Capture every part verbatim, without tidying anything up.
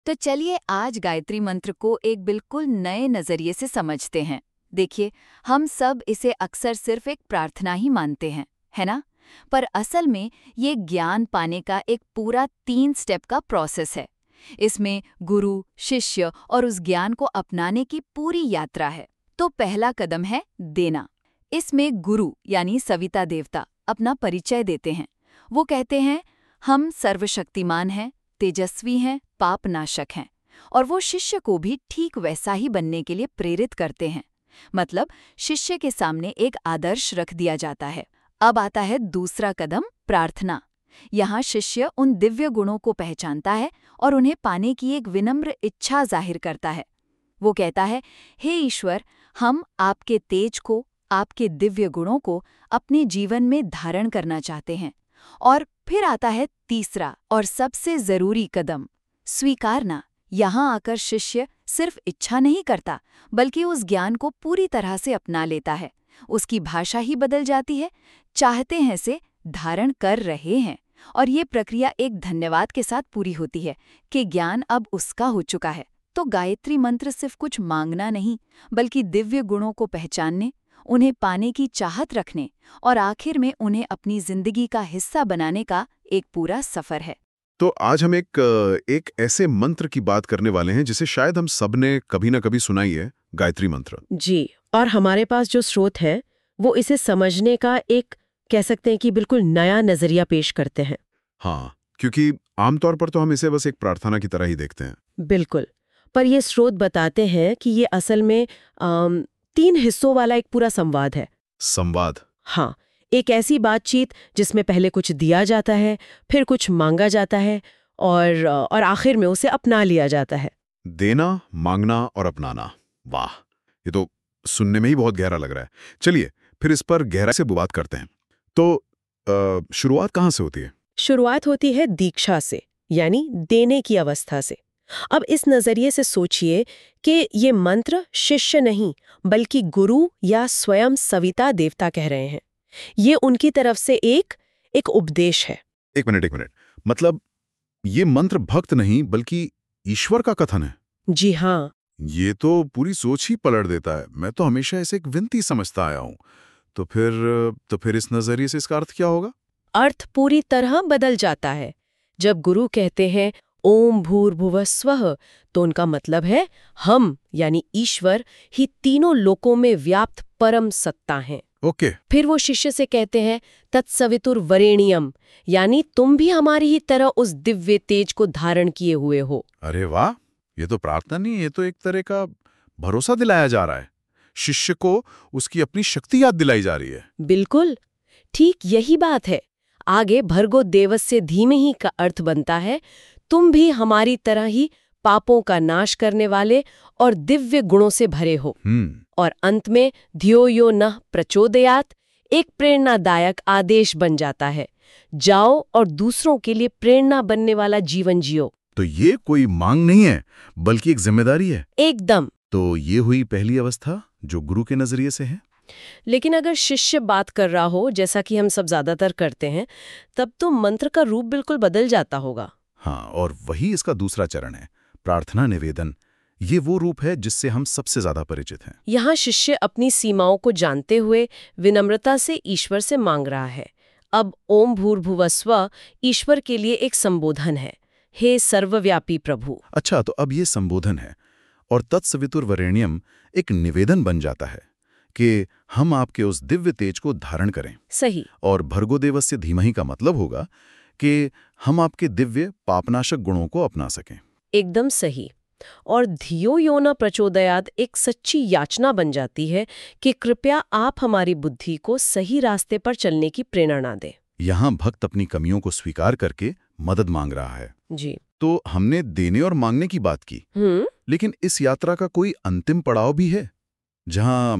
तो चलिए आज गायत्री मंत्र को एक बिल्कुल नए नजरिए से समझते हैं। देखिए, हम सब इसे अक्सर सिर्फ एक प्रार्थना ही मानते हैं, है ना? पर असल में ये ज्ञान पाने का एक पूरा तीन स्टेप का प्रोसेस है। इसमें गुरु, शिष्य और उस ज्ञान को अपनाने की पूरी यात्रा है। तो पहला कदम है देना। इसमें गुरु यानी सविता देवता अपना परिचय देते हैं। वो कहते हैं, हम सर्वशक्तिमान हैं, तेजस्वी हैं, पापनाशक हैं। और वो शिष्य को भी ठीक वैसा ही बनने के लिए प्रेरित करते हैं। मतलब शिष्य के सामने एक आदर्श रख दिया जाता है। अब आता है दूसरा कदम, प्रार्थना। यहाँ शिष्य उन दिव्य गुणों को पहचानता है और उन्हें पाने की एक विनम्र इच्छा जाहिर करता है। वो कहता है, हे ईश्वर, हम आपके तेज को, आपके दिव्य गुणों को अपने जीवन में धारण करना चाहते हैं। और फिर आता है तीसरा और सबसे जरूरी कदम, स्वीकारना। यहाँ आकर शिष्य सिर्फ इच्छा नहीं करता, बल्कि उस ज्ञान को पूरी तरह से अपना लेता है। उसकी भाषा ही बदल जाती है। चाहते हैं से धारण कर रहे हैं। और ये प्रक्रिया एक धन्यवाद के साथ पूरी होती है कि ज्ञान अब उसका हो चुका है। तो गायत्री मंत्र सिर्फ कुछ मांगना नहीं, बल्कि दिव्य गुणों को पहचानने, उन्हें पाने की चाहत रखने और आखिर में उन्हें अपनी जिंदगी का हिस्सा बनाने का एक पूरा सफर है। तो आज हम एक एक ऐसे मंत्र की बात करने वाले हैं जिसे शायद हम सब ने कभी ना कभी सुना ही है, गायत्री मंत्र। जी, और हमारे पास जो स्रोत है वो इसे समझने का एक, कह सकते हैं कि बिल्कुल नया नजरिया पेश करते हैं। हाँ, क्योंकि आमतौर पर तो हम इसे बस एक प्रार्थना की तरह ही देखते हैं। बिल्कुल, पर ये स्रोत बताते हैं कि ये असल में आम, तीन हिस्सों वाला एक पूरा संवाद है। संवाद? हाँ, एक ऐसी बातचीत जिसमें पहले कुछ दिया जाता है, फिर कुछ मांगा जाता है और और आखिर में उसे अपना लिया जाता है। देना, मांगना और अपनाना। वाह, ये तो सुनने में ही बहुत गहरा लग रहा है। चलिए फिर इस पर गहराई से बात करते हैं। तो आ, शुरुआत कहाँ से होती है? शुरुआत होती है दीक्षा से, यानी देने की अवस्था से। अब इस नजरिए से सोचिए कि ये मंत्र शिष्य नहीं, बल्कि गुरु या स्वयं सविता देवता कह रहे हैं। ये उनकी तरफ से एक एक उपदेश है। एक मिनट एक मिनट मतलब ये मंत्र भक्त नहीं बल्कि ईश्वर का कथन है? जी हाँ। ये तो पूरी सोच ही पलट देता है। मैं तो हमेशा इसे एक विनती समझता आया हूँ। तो फिर तो फिर इस नजरिए से इसका अर्थ क्या होगा? अर्थ पूरी तरह बदल जाता है। जब गुरु कहते हैं ओम भूर्भुवः स्वः, तो उनका मतलब है हम यानी ईश्वर ही तीनों लोकों में व्याप्त परम सत्ता हैं। ओके। फिर वो शिष्य से कहते हैं तत्सवितुर्वरेण्यम, यानी तुम भी हमारी ही तरह उस दिव्य तेज को धारण किए हुए हो। अरे वाह, ये तो प्रार्थना नहीं, ये तो एक तरह का भरोसा दिलाया जा रहा है। शिष्य को उसकी अपनी शक्ति याद दिलाई जा रही है। बिल्कुल ठीक यही बात है। आगे भर्गो देवस्य धीमहि का अर्थ बनता है तुम भी हमारी तरह ही पापों का नाश करने वाले और दिव्य गुणों से भरे हो। और अंत में धियो यो नः प्रचोदयात् एक प्रेरणादायक आदेश बन जाता है, जाओ और दूसरों के लिए प्रेरणा बनने वाला जीवन जियो। तो ये कोई मांग नहीं है बल्कि एक जिम्मेदारी है। एकदम। तो ये हुई पहली अवस्था जो गुरु के नजरिए से है। लेकिन अगर शिष्य बात कर रहा हो, जैसा कि हम सब ज्यादातर करते हैं, तब तो मंत्र का रूप बिल्कुल बदल जाता होगा। हाँ, और वही इसका दूसरा चरण है, प्रार्थना निवेदन। ये वो रूप है जिससे हम सबसे ज्यादा परिचित हैं। यहाँ शिष्य अपनी सीमाओं को जानते हुए विनम्रता से ईश्वर से मांग रहा है। अब ओम भूर्भुवः स्वः ईश्वर के लिए एक संबोधन है, हे सर्वव्यापी प्रभु। अच्छा, तो अब ये संबोधन है और तत्सवितुर्वरेण्यम एक निवेदन बन जाता है कि हम आपके उस दिव्य तेज को धारण करें। सही। और भर्गोदेवस्य धीमहि का मतलब होगा कि हम आपके दिव्य पापनाशक गुणों को अपना सकें। एकदम सही। और धियो यो न प्रचोदयात् एक सच्ची याचना बन जाती है कि कृपया आप हमारी बुद्धि को सही रास्ते पर चलने की प्रेरणा दें। यहाँ भक्त अपनी कमियों को स्वीकार करके मदद मांग रहा है। जी। तो हमने देने और मांगने की बात की, हम्म लेकिन इस यात्रा का कोई अंतिम पड़ाव भी है जहाँ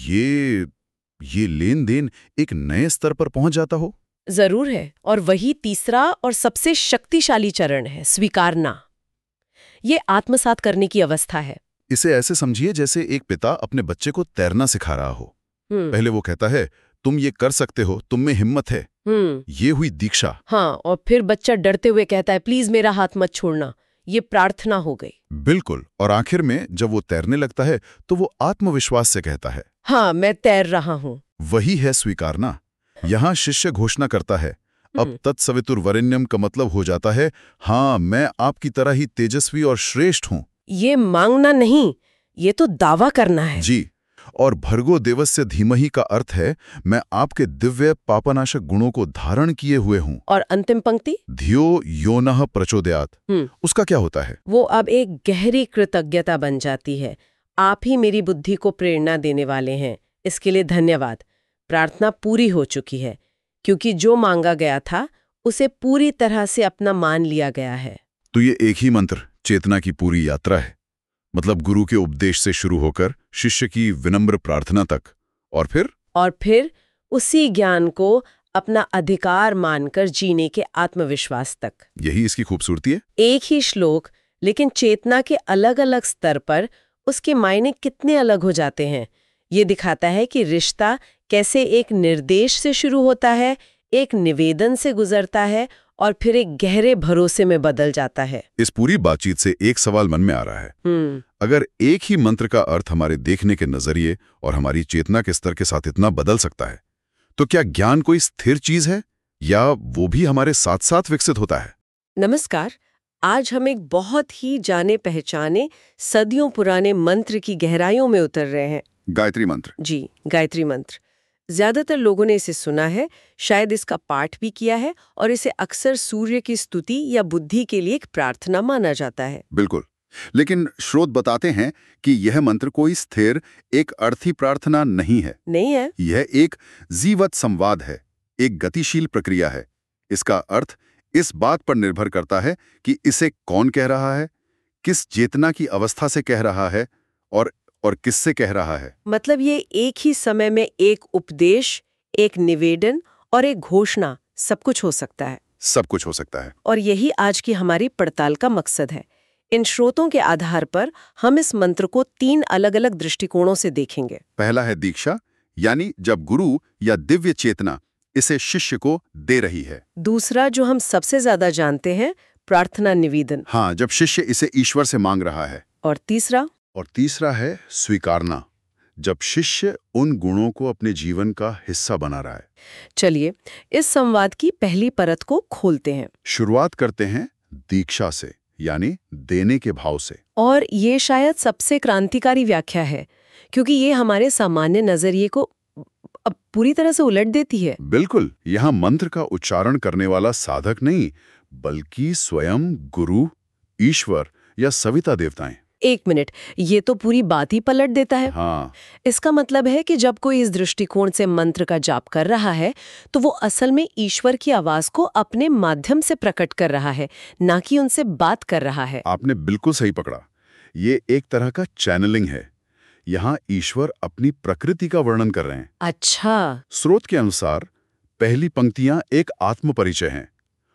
ये ये लेन देन एक नए स्तर पर पहुंच जाता हो? जरूर है, और वही तीसरा और सबसे शक्तिशाली चरण है, स्वीकारना। ये आत्मसात करने की अवस्था है। इसे ऐसे समझिए जैसे एक पिता अपने बच्चे को तैरना सिखा रहा हो। पहले वो कहता है तुम ये कर सकते हो, तुम में हिम्मत है। ये हुई दीक्षा। हाँ, और फिर बच्चा डरते हुए कहता है प्लीज मेरा हाथ मत छोड़ना। ये प्रार्थना हो गई। बिल्कुल। और आखिर में जब वो तैरने लगता है तो वो आत्मविश्वास से कहता है, हाँ, मैं तैर रहा हूँ। वही है स्वीकारना। यहाँ शिष्य घोषणा करता है, अब तत्सवितुर्वरेण्यम का मतलब हो जाता है, हाँ, मैं आपकी तरह ही तेजस्वी और श्रेष्ठ हूँ। ये मांगना नहीं, ये तो दावा करना है। जी। और भर्गो देवस्य धीमहि का अर्थ है, मैं आपके दिव्य पापनाशक गुणों को धारण किए हुए हूँ। और अंतिम पंक्ति, धियो योनः प्रचोदयात्, उसका क्या होता है? वो अब एक गहरी कृतज्ञता बन जाती है। आप ही मेरी बुद्धि को प्रेरणा देने वाले हैं, इसके लिए धन्यवाद। प्रार्थना पूरी हो चुकी है, क्योंकि जो मांगा गया था उसे पूरी तरह से अपना मान लिया गया है। तो ये एक ही मंत्र चेतना की पूरी यात्रा है, मतलब गुरु के उपदेश से शुरू होकर शिष्य की विनम्र प्रार्थना तक, और फिर और फिर उसी ज्ञान को अपना अधिकार मानकर जीने के आत्मविश्वास तक। यही इसकी खूबसूरती है। एक ही श्लोक, लेकिन चेतना के अलग अलग स्तर पर उसके मायने कितने अलग हो जाते हैं। ये दिखाता है कि रिश्ता कैसे एक निर्देश से शुरू होता है, एक निवेदन से गुजरता है और फिर एक गहरे भरोसे में बदल जाता है। इस पूरी बातचीत से एक सवाल मन में आ रहा है, अगर एक ही मंत्र का अर्थ हमारे देखने के नजरिए और हमारी चेतना के स्तर के साथ इतना बदल सकता है, तो क्या ज्ञान कोई स्थिर चीज है या वो भी हमारे साथ साथ विकसित होता है? नमस्कार। आज हम एक बहुत ही जाने पहचाने सदियों पुराने मंत्र की गहराइयों में उतर रहे हैं। गायत्री मंत्र। जी, गायत्री मंत्र। ज्यादातर लोगों ने इसे सुना है, शायद इसका पाठ भी किया है, और इसे अक्सर सूर्य की स्तुति या बुद्धि के लिए एक प्रार्थना माना जाता है। बिल्कुल, लेकिन स्रोत बताते हैं कि यह मंत्र कोई स्थिर, एक अर्थी प्रार्थना नहीं है। नहीं है। यह एक जीवत संवाद है, एक गतिशील प्रक्रिया है। इसका अर्थ इस बात पर निर्भर करता है कि इसे कौन कह रहा है, किस चेतना की अवस्था से कह रहा है और और किससे कह रहा है। मतलब ये एक ही समय में एक उपदेश, एक निवेदन और एक घोषणा, सब कुछ हो सकता है। सब कुछ हो सकता है। और यही आज की हमारी पड़ताल का मकसद है। इन स्रोतों के आधार पर हम इस मंत्र को तीन अलग अलग दृष्टिकोणों से देखेंगे। पहला है दीक्षा, यानी जब गुरु या दिव्य चेतना इसे शिष्य को दे रही है। दूसरा, जो हम सबसे ज्यादा जानते हैं, प्रार्थना निवेदन। हाँ, जब शिष्य इसे ईश्वर से मांग रहा है। और तीसरा और तीसरा है स्वीकारना, जब शिष्य उन गुणों को अपने जीवन का हिस्सा बना रहा है। चलिए इस संवाद की पहली परत को खोलते हैं। शुरुआत करते हैं दीक्षा से, यानी देने के भाव से। और ये शायद सबसे क्रांतिकारी व्याख्या है, क्योंकि ये हमारे सामान्य नजरिए को अब पूरी तरह से उलट देती है। बिल्कुल, यहाँ मंत्र का उच्चारण करने वाला साधक नहीं, बल्कि स्वयं गुरु, ईश्वर या सविता देवताएं। एक मिनट, ये तो पूरी बात ही पलट देता है। हाँ। इसका मतलब है कि जब कोई इस दृष्टिकोण से मंत्र का जाप कर रहा है, तो वो असल में ईश्वर की आवाज को अपने माध्यम से प्रकट कर रहा है, ना कि उनसे बात कर रहा है। आपने बिल्कुल सही पकड़ा। ये एक तरह का चैनलिंग है। यहाँ ईश्वर अपनी प्रकृति का वर्णन कर रहे हैं। अच्छा। स्रोत के अनुसार पहली पंक्तियां एक आत्म परिचय हैं।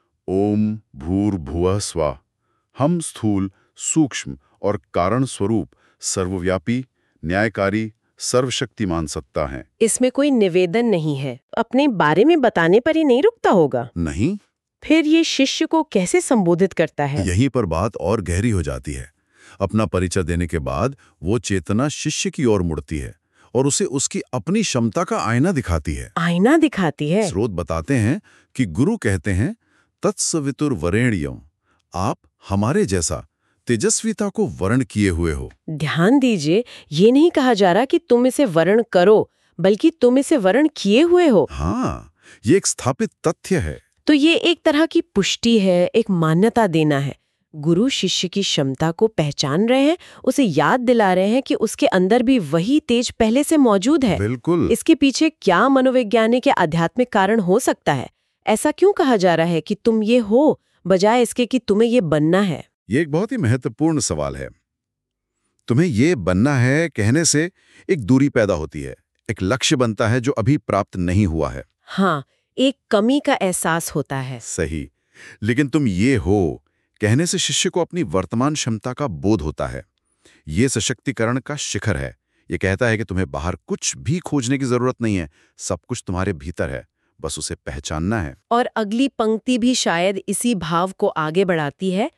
ओम भूर्भुवः स्वः, हम स्थूल, सूक्ष्म और कारण स्वरूप सर्वव्यापी, न्यायकारी, सर्वशक्तिमान सत्ता हैं। इसमें कोई निवेदन नहीं है, अपने बारे में बताने पर ही नहीं रुकता होगा। नहीं। फिर ये शिष्य को कैसे संबोधित करता है? यहीं पर बात और गहरी हो जाती है। अपना परिचय देने के बाद वो चेतना शिष्य की ओर मुड़ती है और उसे उसकी अपनी क्षमता का आईना दिखाती है। आईना दिखाती है। स्रोत बताते हैं कि गुरु कहते हैं, तत्सवितुर्वरेण्यम, आप हमारे जैसा तेजस्विता को वर्ण किए हुए हो। ध्यान दीजिए, ये नहीं कहा जा रहा कि तुम इसे वर्ण करो, बल्कि तुम इसे वर्ण किए हुए हो। हाँ, ये एक स्थापित तथ्य है। तो ये एक तरह की पुष्टि है, एक मान्यता देना है। गुरु शिष्य की क्षमता को पहचान रहे हैं, उसे याद दिला रहे हैं कि उसके अंदर भी वही तेज पहले से मौजूद है। बिल्कुल। इसके पीछे क्या मनोवैज्ञानिक या आध्यात्मिक कारण हो सकता है? ऐसा क्यों कहा जा रहा है कि तुम ये हो, बजाय इसके कि तुम्हें ये बनना है? ये एक बहुत ही महत्वपूर्ण सवाल है। तुम्हें ये बनना है कहने से एक दूरी पैदा होती है, एक लक्ष्य बनता है जो अभी प्राप्त नहीं हुआ है। हाँ, एक कमी का एहसास होता है। सही। लेकिन तुम ये हो कहने से शिष्य को अपनी वर्तमान क्षमता का बोध होता है। ये सशक्तिकरण का शिखर है। ये कहता है कि तुम्हें बाहर कुछ भी खोजने की जरूरत नहीं है, सब कुछ तुम्हारे भीतर है, बस उसे पहचानना है। और अगली पंक्ति भी शायद इसी भाव को आगे बढ़ाती है।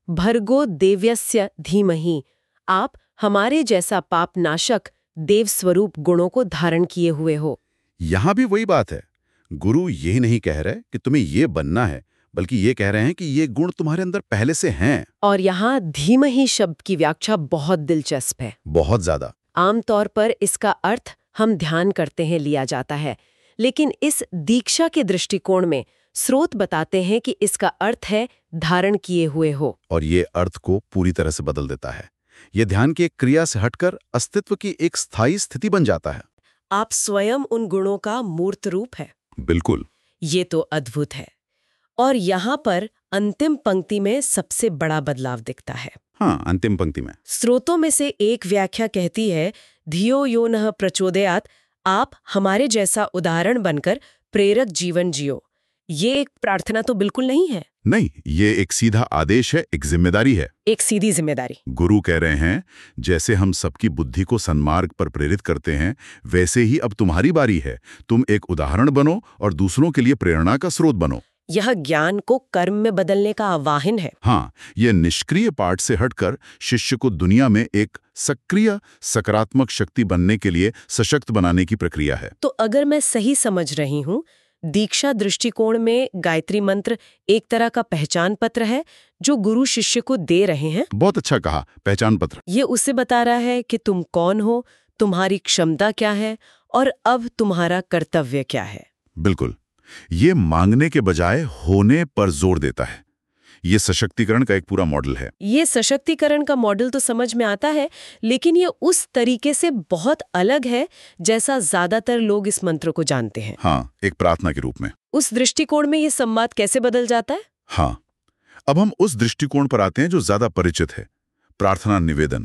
भर्गो देव्यस्य धीमहि, आप हमारे जैसा पाप नाशक देव स्वरूप गुणों को धारण किए हुए हो। यहां भी वही बात है। गुरु यही नहीं कह रहे कि तुम्हें ये बनना है, बल्कि ये कह रहे हैं कि ये गुण तुम्हारे अंदर पहले से हैं। और यहाँ धीमहि शब्द की व्याख्या बहुत दिलचस्प है। बहुत ज्यादा। आमतौर पर इसका अर्थ हम ध्यान करते हैं लिया जाता है, लेकिन इस दीक्षा के दृष्टिकोण में स्रोत बताते हैं कि इसका अर्थ है धारण किए हुए हो। और ये अर्थ को पूरी तरह से बदल देता है। ये ध्यान की एक क्रिया से हटकर अस्तित्व की एक स्थायी स्थिति बन जाता है। आप स्वयं उन गुणों का मूर्त रूप है। बिल्कुल। ये तो अद्भुत है। और यहाँ पर अंतिम पंक्ति में सबसे बड़ा बदलाव दिखता है। हाँ, अंतिम पंक्ति में स्रोतों में से एक व्याख्या कहती है, धियो यो नः प्रचोदयात्, आप हमारे जैसा उदाहरण बनकर प्रेरक जीवन जियो। ये एक प्रार्थना तो बिल्कुल नहीं है। नहीं, ये एक सीधा आदेश है, एक जिम्मेदारी है। एक सीधी जिम्मेदारी। गुरु कह रहे हैं, जैसे हम सबकी बुद्धि को सन्मार्ग पर प्रेरित करते हैं, वैसे ही अब तुम्हारी बारी है। तुम एक उदाहरण बनो और दूसरों के लिए प्रेरणा का स्रोत बनो। यह ज्ञान को कर्म में बदलने का आह्वान है। हाँ, यह निष्क्रिय पाठ से हटकर शिष्य को दुनिया में एक सक्रिय सकारात्मक शक्ति बनने के लिए सशक्त बनाने की प्रक्रिया है। तो अगर मैं सही समझ रही हूँ, दीक्षा दृष्टिकोण में गायत्री मंत्र एक तरह का पहचान पत्र है जो गुरु शिष्य को दे रहे हैं। बहुत अच्छा कहा, पहचान पत्र। ये उसे बता रहा है कि तुम कौन हो, तुम्हारी क्षमता क्या है और अब तुम्हारा कर्तव्य क्या है। बिल्कुल। ये मांगने के बजाय होने पर जोर देता है। ये सशक्तिकरण का एक पूरा मॉडल है। ये सशक्तिकरण का मॉडल तो समझ में आता है, लेकिन ये उस तरीके से बहुत अलग है जैसा ज्यादातर लोग इस मंत्र को जानते हैं। हाँ, एक प्रार्थना के रूप में। उस दृष्टिकोण में ये संवाद कैसे बदल जाता है? हाँ, अब हम उस दृष्टिकोण पर आते हैं जो ज्यादा परिचित है, प्रार्थना निवेदन।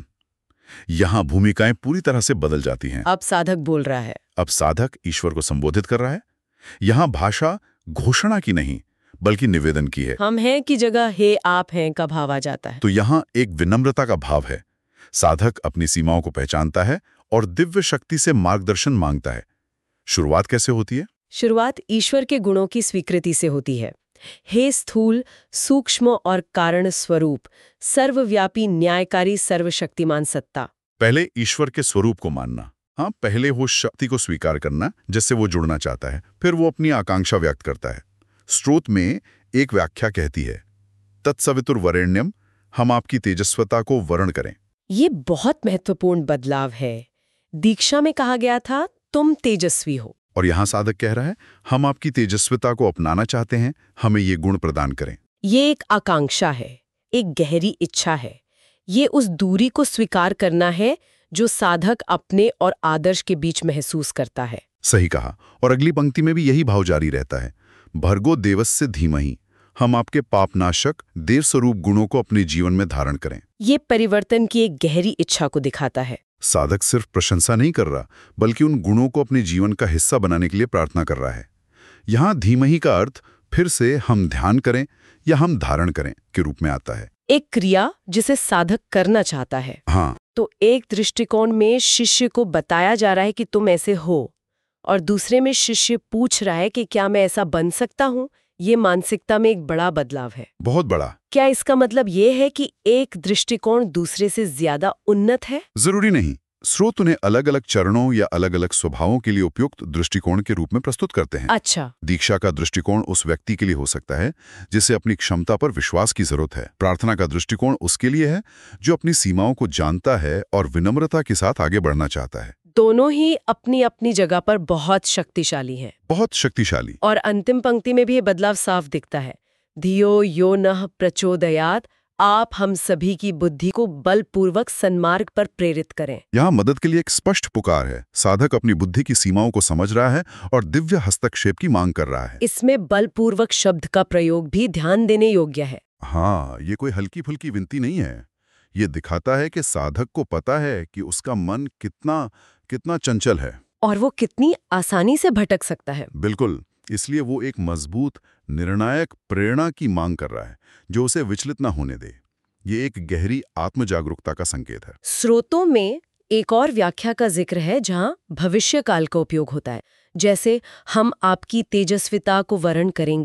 यहाँ भूमिकाएं पूरी तरह से बदल जाती हैं। अब साधक बोल रहा है। अब साधक ईश्वर को संबोधित कर रहा है। यहाँ भाषा घोषणा की नहीं, बल्कि निवेदन की है। हम हैं की जगह हे आप हैं का भाव आ जाता है। तो यहाँ एक विनम्रता का भाव है। साधक अपनी सीमाओं को पहचानता है और दिव्य शक्ति से मार्गदर्शन मांगता है। शुरुआत कैसे होती है? शुरुआत ईश्वर के गुणों की स्वीकृति से होती है। हे स्थूल, सूक्ष्म और कारण स्वरूप, सर्वव्यापी, न्यायकारी, सर्वशक्तिमान सत्ता। पहले ईश्वर के स्वरूप को मानना। हाँ, पहले वो शक्ति को स्वीकार करना जिससे वो जुड़ना चाहता है, फिर वो अपनी आकांक्षा व्यक्त करता है। स्रोत में एक व्याख्या कहती है, तत्सवितुर्वरेण्यम, हम आपकी तेजस्वता को वर्ण करें। ये बहुत महत्वपूर्ण बदलाव है। दीक्षा में कहा गया था तुम तेजस्वी हो, और यहाँ साधक कह रहा है, हम आपकी तेजस्विता को अपनाना चाहते हैं, हमें ये गुण प्रदान करें। ये एक आकांक्षा है, एक गहरी इच्छा है। ये उस दूरी को स्वीकार करना है जो साधक अपने और आदर्श के बीच महसूस करता है। सही कहा। और अगली पंक्ति में भी यही भाव जारी रहता है, भर्गो देवस्य धीमहि, हम आपके पापनाशक देव स्वरूप गुणों को अपने जीवन में धारण करें। ये परिवर्तन की एक गहरी इच्छा को दिखाता है। साधक सिर्फ प्रशंसा नहीं कर रहा, बल्कि उन गुणों को अपने जीवन का हिस्सा बनाने के लिए प्रार्थना कर रहा है। यहाँ धीमहि का अर्थ फिर से हम ध्यान करें या हम धारण करें के रूप में आता है। एक क्रिया जिसे साधक करना चाहता है। हाँ, तो एक दृष्टिकोण में शिष्य को बताया जा रहा है कि तुम ऐसे हो, और दूसरे में शिष्य पूछ रहा है कि क्या मैं ऐसा बन सकता हूँ। ये मानसिकता में एक बड़ा बदलाव है। बहुत बड़ा। क्या इसका मतलब ये है कि एक दृष्टिकोण दूसरे से ज्यादा उन्नत है? जरूरी नहीं। स्रोत उन्हें अलग अलग चरणों या अलग अलग स्वभावों के लिए उपयुक्त दृष्टिकोण के रूप में प्रस्तुत करते हैं। अच्छा। दीक्षा का दृष्टिकोण उस व्यक्ति के लिए हो सकता है जिसे अपनी क्षमता पर विश्वास की जरूरत है। प्रार्थना का दृष्टिकोण उसके लिए है जो अपनी सीमाओं को जानता है और विनम्रता के साथ आगे बढ़ना चाहता है। दोनों ही अपनी अपनी जगह पर बहुत शक्तिशाली हैं। बहुत शक्तिशाली। और अंतिम पंक्ति में भी ये बदलाव साफ दिखता है, धियो यो नः प्रचोदयात्, आप हम सभी की बुद्धि को बलपूर्वक सन्मार्ग पर प्रेरित करें। यहाँ मदद के लिए एक स्पष्ट पुकार है। साधक अपनी बुद्धि की सीमाओं को समझ रहा है और दिव्य हस्तक्षेप की मांग कर रहा है। इसमें बलपूर्वक शब्द का प्रयोग भी ध्यान देने योग्य है। हाँ, ये कोई हल्की फुल्की विनती नहीं है। ये दिखाता है कि साधक को पता है कि उसका मन कितना कितना चंचल है और वो कितनी आसानी से भटक सकता है। बिल्कुल। इसलिए वो एक मजबूत निर्णायक प्रेरणा की मांग कर रहा है जो उसे विचलित ना होने दे। ये एक गहरी आत्म जागरूकता का संकेत है। स्रोतों में एक और व्याख्या का जिक्र है जहां भविष्य काल का उपयोग होता है, जैसे हम आपकी तेजस्विता को वर्ण करेंगे।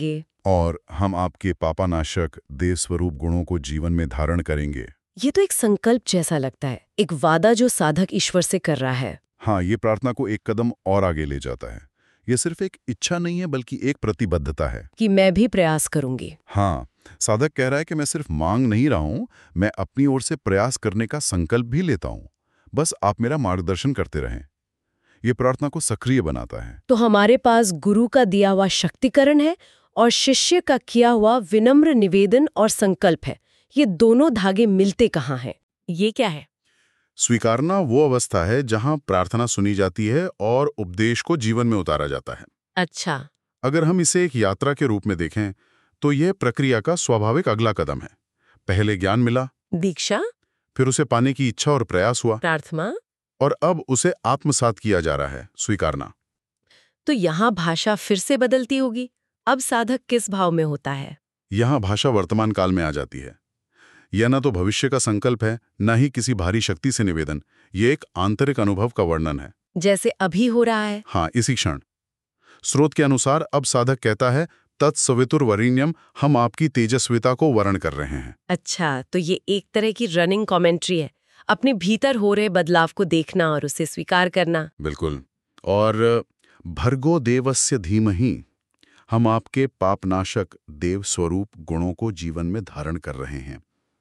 और हम आपके पापानाशक देव स्वरूप गुणों को जीवन में धारण करेंगे। ये तो एक संकल्प जैसा लगता है, एक वादा जो साधक ईश्वर से कर रहा है। हाँ, ये प्रार्थना को एक कदम और आगे ले जाता है। ये सिर्फ एक इच्छा नहीं है बल्कि एक प्रतिबद्धता है कि मैं भी प्रयास करूंगी। हाँ, साधक कह रहा है कि मैं सिर्फ मांग नहीं रहा हूं, मैं अपनी ओर से प्रयास करने का संकल्प भी लेता हूं। बस आप मेरा मार्गदर्शन करते रहें। ये प्रार्थना को सक्रिय बनाता है। तो हमारे पास गुरु का दिया हुआ शक्तिकरण है और शिष्य का किया हुआ विनम्र निवेदन और संकल्प है। ये दोनों धागे मिलते कहाँ हैं? ये क्या है? स्वीकारना वो अवस्था है जहां प्रार्थना सुनी जाती है और उपदेश को जीवन में उतारा जाता है। अच्छा। अगर हम इसे एक यात्रा के रूप में देखें तो यह प्रक्रिया का स्वाभाविक अगला कदम है। पहले ज्ञान मिला, दीक्षा, फिर उसे पाने की इच्छा और प्रयास हुआ, प्रार्थना, और अब उसे आत्मसात किया जा रहा है, स्वीकारना। तो यहाँ भाषा फिर से बदलती होगी। अब साधक किस भाव में होता है? यहाँ भाषा वर्तमान काल में आ जाती है। यह न तो भविष्य का संकल्प है, न ही किसी भारी शक्ति से निवेदन। ये एक आंतरिक अनुभव का वर्णन है, जैसे अभी हो रहा है। हाँ, इसी क्षण। स्रोत के अनुसार अब साधक कहता है, तत्सवितुर्वरेण्यम, हम आपकी तेजस्विता को वर्ण कर रहे हैं। अच्छा, तो ये एक तरह की रनिंग कमेंट्री है, अपने भीतर हो रहे बदलाव को देखना और उसे स्वीकार करना। बिल्कुल। और भर्गो देवस्य धीमहि, हम आपके पापनाशक देव स्वरूप गुणों को जीवन में धारण कर रहे हैं।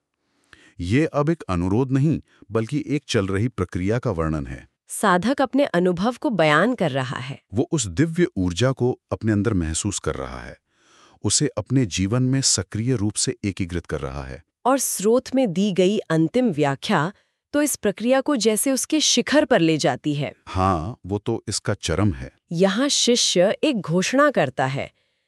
ये अब एक अनुरोध नहीं बल्कि एक चल रही प्रक्रिया का वर्णन है। साधक अपने अनुभव को बयान कर रहा है। वो उस दिव्य ऊर्जा को अपने अंदर महसूस कर रहा है, उसे अपने जीवन में सक्रिय रूप से एकीकृत कर रहा है। और स्रोत में दी गई अंतिम व्याख्या तो इस प्रक्रिया को जैसे उसके शिखर पर ले जाती है। हाँ, वो तो इसका चरम है। यहाँ शिष्य एक घोषणा करता है,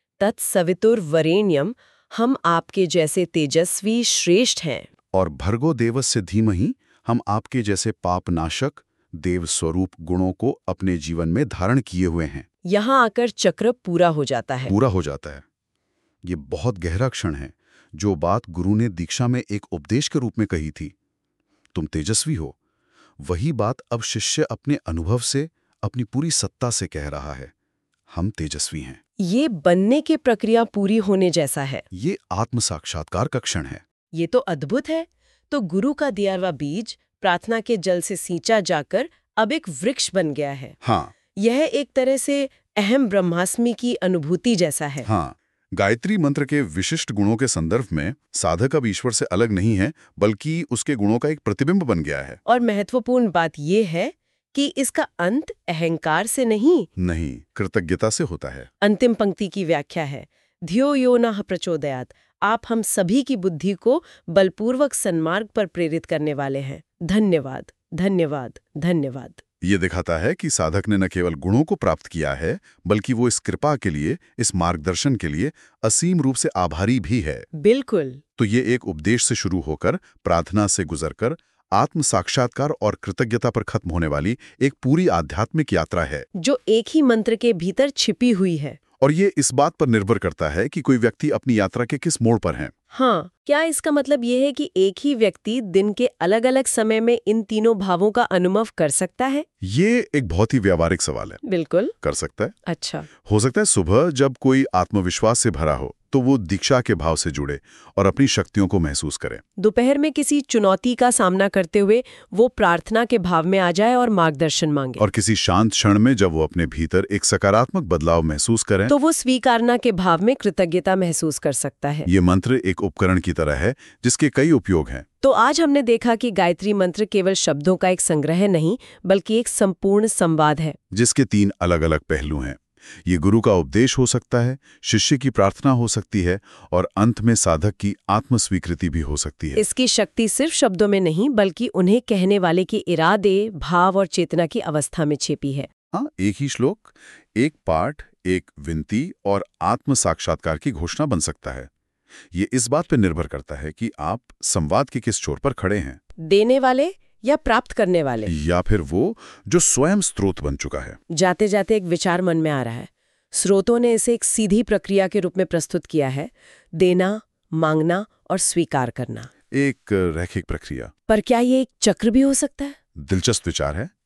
तत्सवितुर्वरेण्यम, हम आपके जैसे तेजस्वी श्रेष्ठ हैं। और भर्गो देवस्य धीमहि, हम आपके जैसे पापनाशक देव स्वरूप गुणों को अपने जीवन में धारण किए हुए हैं। यहाँ आकर चक्र पूरा हो जाता है। पूरा हो जाता है। ये बहुत गहरा क्षण है। जो बात गुरु ने दीक्षा में एक उपदेश के रूप में कही थी, तुम तेजस्वी हो, वही बात अब शिष्य अपने अनुभव से, अपनी पूरी सत्ता से कह रहा है, हम तेजस्वी हैं। ये बनने की प्रक्रिया पूरी होने जैसा है। ये आत्म साक्षात्कार का क्षण है। ये तो अद्भुत है। तो गुरु का दिया हुआ बीज प्रार्थना के जल से सींचा जाकर अब एक वृक्ष बन गया है। हाँ, यह एक तरह से अहम ब्रह्मास्मि की अनुभूति जैसा है। हाँ, गायत्री मंत्र के विशिष्ट गुणों के संदर्भ में साधक अब ईश्वर से अलग नहीं है बल्कि उसके गुणों का एक प्रतिबिंब बन गया है। और महत्वपूर्ण बात यह है कि इसका अंत अहंकार से नहीं नहीं कृतज्ञता से होता है। अंतिम पंक्ति की व्याख्या है, धियो यो नः प्रचोदयात्, आप हम सभी की बुद्धि को बलपूर्वक सन्मार्ग पर प्रेरित करने वाले हैं। धन्यवाद, धन्यवाद, धन्यवाद। ये दिखाता है कि साधक ने न केवल गुणों को प्राप्त किया है बल्कि वो इस कृपा के लिए, इस मार्गदर्शन के लिए असीम रूप से आभारी भी है। बिल्कुल। तो ये एक उपदेश से शुरू होकर, प्रार्थना से गुजरकर, आत्म साक्षात्कार और कृतज्ञता पर खत्म होने वाली एक पूरी आध्यात्मिक यात्रा है जो एक ही मंत्र के भीतर छिपी हुई है। और ये इस बात पर निर्भर करता है कि कोई व्यक्ति अपनी यात्रा के किस मोड़ पर है। हाँ, क्या इसका मतलब ये है कि एक ही व्यक्ति दिन के अलग अलग समय में इन तीनों भावों का अनुभव कर सकता है? ये एक बहुत ही व्यावहारिक सवाल है। बिल्कुल कर सकता है। अच्छा। हो सकता है सुबह जब कोई आत्मविश्वास से भरा हो तो वो दीक्षा के भाव से जुड़े और अपनी शक्तियों को महसूस करे। दोपहर में किसी चुनौती का सामना करते हुए वो प्रार्थना के भाव में आ जाए और मार्गदर्शन मांगे। और किसी शांत क्षण में जब वो अपने भीतर एक सकारात्मक बदलाव महसूस करें तो वो स्वीकारना के भाव में कृतज्ञता महसूस कर सकता है। ये मंत्र एक उपकरण की तरह है जिसके कई उपयोग हैं। तो आज हमने देखा कि गायत्री मंत्र केवल शब्दों का एक संग्रह नहीं बल्कि एक संपूर्ण संवाद है जिसके तीन अलग अलग पहलू हैं। ये गुरु का उपदेश हो सकता है, शिष्य की प्रार्थना हो सकती है और अंत में साधक की आत्म स्वीकृति भी हो सकती है। इसकी शक्ति सिर्फ शब्दों में नहीं बल्कि उन्हें कहने वाले के इरादे, भाव और चेतना की अवस्था में छिपी है। हाँ, एक ही श्लोक, एक पाठ, एक विनती और आत्म साक्षात्कार की घोषणा बन सकता है। ये इस बात पर निर्भर करता है कि आप संवाद के किस छोर पर खड़े हैं, देने वाले या प्राप्त करने वाले, या फिर वो जो स्वयं स्रोत बन चुका है। जाते जाते एक विचार मन में आ रहा है। स्रोतों ने इसे एक सीधी प्रक्रिया के रूप में प्रस्तुत किया है, देना, मांगना और स्वीकार करना। एक रैखिक प्रक्रिया। पर क्या ये एक चक्र भी हो सकता है? दिलचस्प विचार है।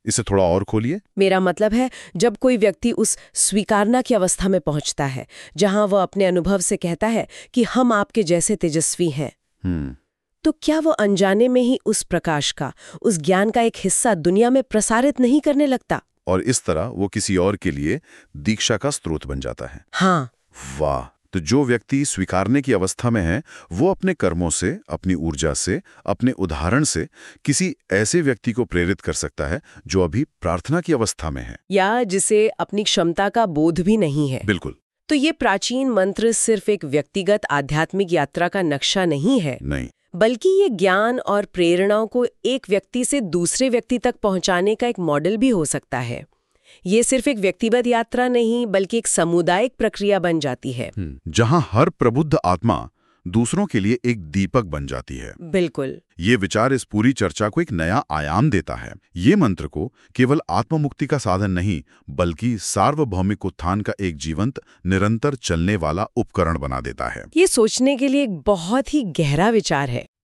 इसे थोड़ा और खोलिए। मेरा मतलब है, जब कोई व्यक्ति उस स्वीकारना की अवस्था में पहुंचता है जहां वह अपने अनुभव से कहता है कि हम आपके जैसे तेजस्वी हैं, हम्म तो क्या वो अनजाने में ही उस प्रकाश का, उस ज्ञान का एक हिस्सा दुनिया में प्रसारित नहीं करने लगता? और इस तरह वो किसी और के लिए दीक्षा का स्रोत बन जाता है। हाँ। वाह! तो जो व्यक्ति स्वीकारने की अवस्था में है, वो अपने कर्मों से, अपनी ऊर्जा से, अपने उदाहरण से किसी ऐसे व्यक्ति को प्रेरित कर सकता है जो अभी प्रार्थना की अवस्था में है, या जिसे अपनी क्षमता का बोध भी नहीं है। बिल्कुल तो ये प्राचीन मंत्र सिर्फ एक व्यक्तिगत आध्यात्मिक यात्रा का नक्शा नहीं है, नहीं, बल्कि ये ज्ञान और प्रेरणाओं को एक व्यक्ति से दूसरे व्यक्ति तक पहुंचाने का एक मॉडल भी हो सकता है। ये सिर्फ एक व्यक्तिगत यात्रा नहीं, बल्कि एक सामुदायिक प्रक्रिया बन जाती है, जहां हर प्रबुद्ध आत्मा दूसरों के लिए एक दीपक बन जाती है। बिल्कुल। ये विचार इस पूरी चर्चा को एक नया आयाम देता है। ये मंत्र को केवल आत्ममुक्ति का साधन नहीं, बल्कि सार्वभौमिक उत्थान का एक जीवंत, निरंतर चलने वाला उपकरण बना देता है। ये सोचने के लिए एक बहुत ही गहरा विचार है।